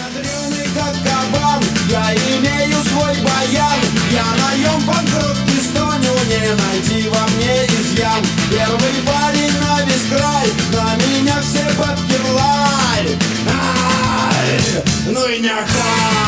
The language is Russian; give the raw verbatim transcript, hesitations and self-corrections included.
дрюный как кабан, я имею свой баян. Я на нем панкрот не стоню, не найти во мне изъян. Первый парень на весь край, на меня все бабки в лай. Ай, ну и нахуй.